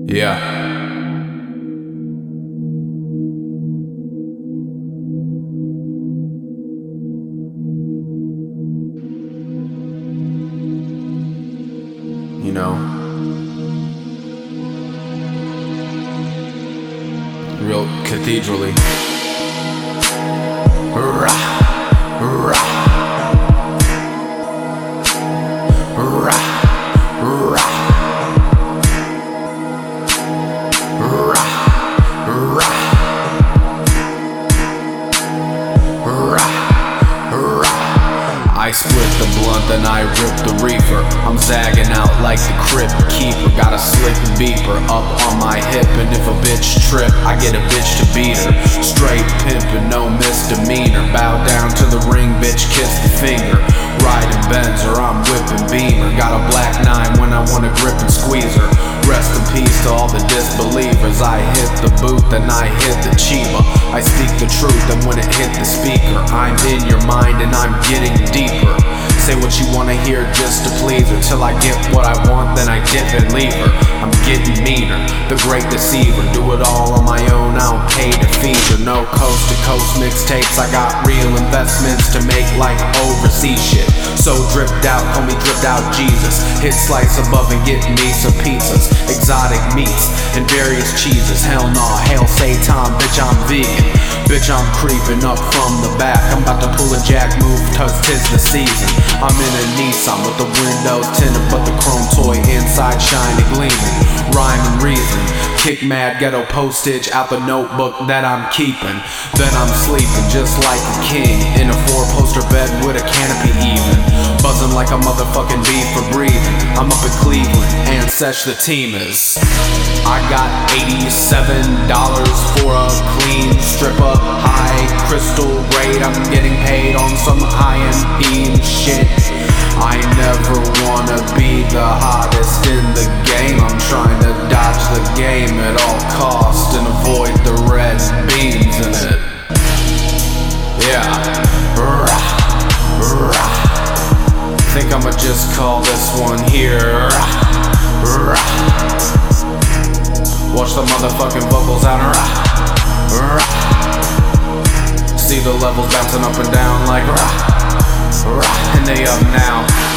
Yeah. You know, real cathedraly. Rah, rah, rah, rah, I split the blunt, then I rip the reefer. I'm zagging out like the crypt keeper. Got a slick beeper up on my hip, and if a bitch trip, I get a bitch to beat her. Straight pimpin', no misdemeanor. Bow down to the ring, bitch, kiss the finger. Riding Benz or I'm whipping Beamer. Got a black 9 when I wanna grip and squeeze her. Rest in peace to all the disbelievers. I hit the booth and I hit the chiba. I speak the truth, and when it hit the speaker, I'm in your mind and I'm getting deeper. Say what you wanna hear just to please her. Till I get what I want, then I dip and leave her. I'm getting meaner, the great deceiver. Do it all on my own, I don't pay to feed her. No coast to coast mixtapes, I got real investments to make like overseas shit. So dripped out, call me dripped out Jesus. Hit slice above and get me some pizzas. Exotic meats and various cheeses. Hell nah, hail Satan, bitch I'm vegan. Bitch I'm creeping up from the back. I'm about to pull a jack move, cause 'tis the season. I'm in a Nissan with the windows tinted, but the chrome toy inside shiny gleaming. Rhyme and reason, kick mad ghetto postage out the notebook that I'm keeping. Then I'm sleeping just like a king in a 4-poster bed with a canopy even. Buzzing like a motherfucking bee for breathing. I'm up in Cleveland and such the team is. I got $87 for a clean strip up, high crystal grade. I'm getting paid on some high-end shit. I never wanna be the hottest in the game. I'm trying to dodge the game at all costs and avoid the red beans in it. Yeah. Rah, rah. Think I'ma just call this one here. Rah, rah. Watch the motherfucking vocals out. Rah, rah. See the levels bouncing up and down like rah, rah. And they up now.